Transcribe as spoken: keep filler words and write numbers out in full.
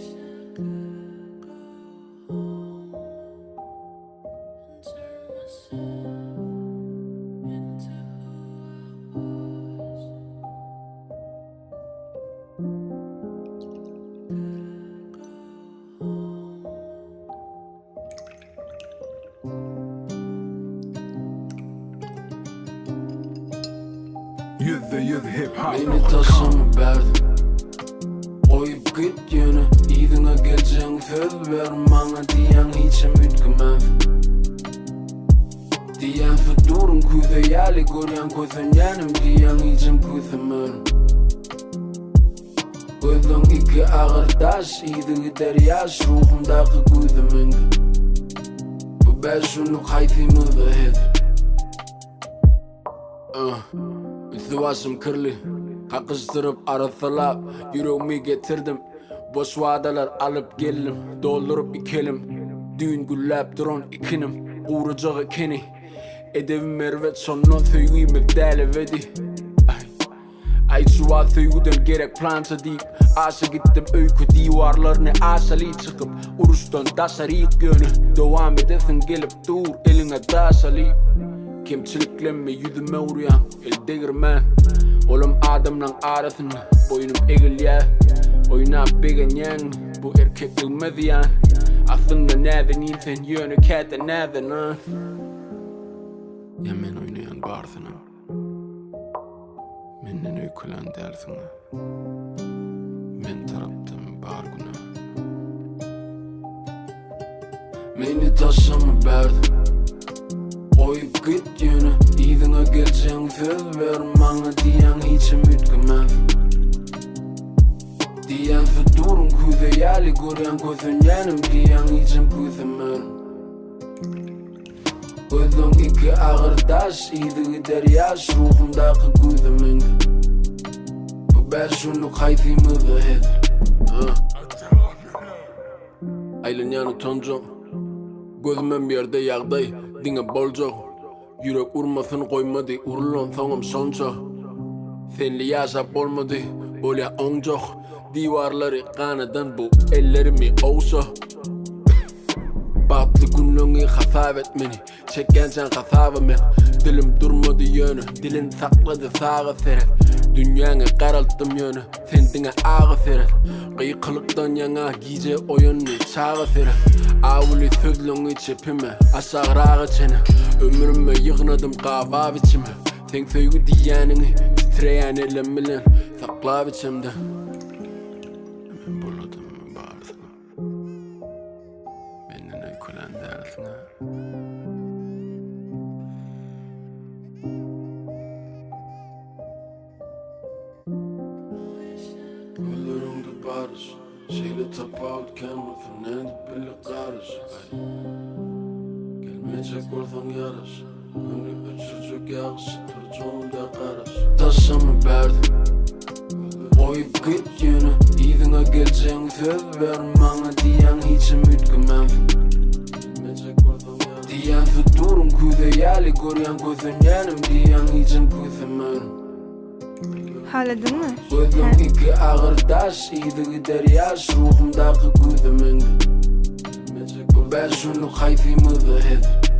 Yüzde yüz hip hop. Beni taşımı berdim Oyup git yönü İyidine geleceğin söz ver bana diyen hiç ümitgimez Diyen futurun kuyda yali göryen koysun yenim diyen hiçim koysum ölüm Gözün iki ağır taş iyidi gider yaş ruhumdaki koydum önge Bu ben şunu kayfimızı hep Uh Üstüvaşım kırlı Kakıştırıp arasılap Yüreğimi getirdim Boş vadalar alıp geldim Doldurup ikelim Düğün güllep duran ikinim Uğracağı keni Edevim mervet sonra söygüyümü delevedi Ay çuval söygüden gerek plança deyip Aşa gittim öykü divarlarına aşalı çıkıp Uruştan taşarı ilk yönü Devam edesin gelip dur eline taşalı Kimçiliklenme yüzüme uğrayan el değirmen Oğlum adamla arasında boynum egil ya Oyuna begen yan bu erkek bilmez yan Aslında nereden insan yönü kete nereden ha Ya men oynayan barsın ha Menden öykülen dersin ha Men taraptım bar günü Meni taşımı berdim Oyup git yönü İyidine geleceğin söz ver bana diyen hiç ümitgimez Diyen futurun kuyda yali göryen koysun yenim diyen hiçim koysum ölüm Gözün iki ağır taş iyidi gider yaş ruhumdaki koydum önge Bu ben şunu kayfimızı hep Aylın yanı toncu Gözümün bir yerde yağday Dine bolcak Yürek urmasını koymadı Urulan sanım sonca Senli yaşap olmadı Böyle oncak Divarları kanadan bu ellerimi olsa Batlı günlüğü hasap etmeni Çekensen hasabı men Dilim durmadı yönü Dilin sakladı sağa serel Dünyanı karalttım yönü Sendine ağı serel Kıyıklıktan yana gece oyunu çağı serel Avuli sözlüğü çepime Aşağı rağı çene Ömrüme yığnadım kahva biçime Sen söygü diyenini Titreyen ellemelen Sakla biçimde Ben buladım bağırsına Benden öykülen dersine Gözlerimde barış Şeyle tapağıt kendisi Neydi bile karış Gelmeyecek ordan yarış Gönlü çocuk yağışı Çoğunda karış Taşımı berdim Oyup git yönü İyidine geleceğin söz ver bana diyen hiç ümitgimez Diyen futurun kuyda yali göryen koysun yenim diyen hiçim koysum ölüm Haladın mı? Gözün iki ağır taş iyidi gider yaş ruhumdaki koydum önge Bu ben şunu kayfimızı hep